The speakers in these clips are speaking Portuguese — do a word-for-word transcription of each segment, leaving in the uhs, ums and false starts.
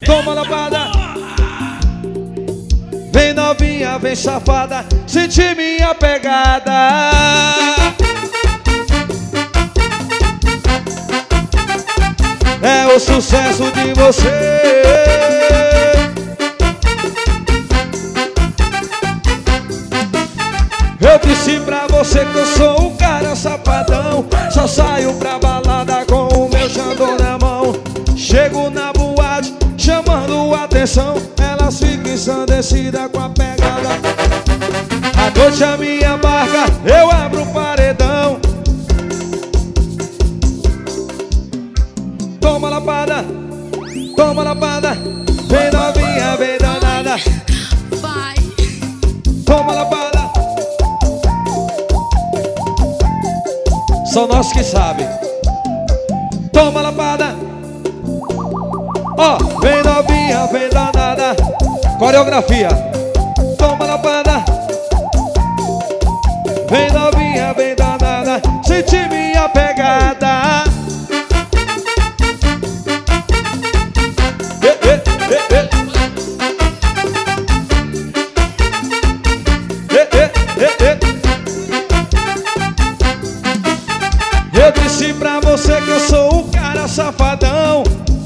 Toma lapada. Vem novinha, vem safada, sente minha pegada. É o sucesso de você. Eu disse pra você que eu sou um cara safadão. Só saio pra balada com o meu Xandão na mão. Chego na boate chamando atenção, elas ficam ensandecidas com a pegada. A noite é minha barca, eu abro o paredão. Toma lapada, toma lapada. Vem novinha, vem danada. Vai. Toma lapada. São nós que sabem. Toma lapada. Ó, oh, vem novinha, vem danada. Coreografia. Toma lapada. Vem novinha, vem danada. Sente minha pegada. Eh, eh, eh, eh. Eh, eh, eh, eh. Eu disse pra você que eu sou um cara safadão.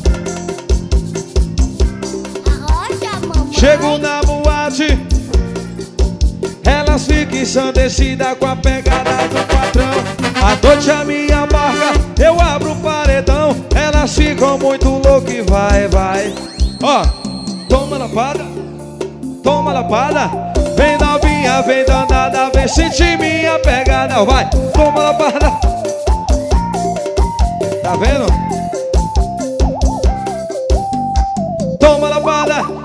Chego na boate, elas ficam ensandecidas com a pegada do patrão. A noite é minha barca, eu abro o paredão. Elas ficam muito loucas e vai, vai. Ó, toma lapada, toma lapada. Vem novinha, vem danada, vem sentir minha pegada. Vai, toma lapada. Tá vendo? Toma lapada.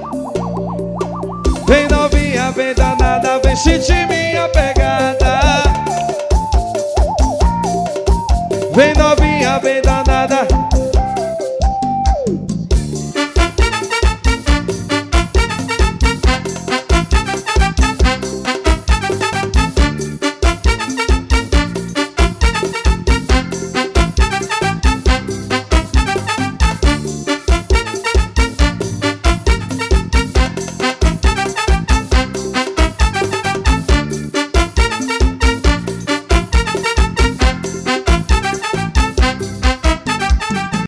Vem novinha, vem danada, vem sentir minha pegada. Vem novinha, vem danada.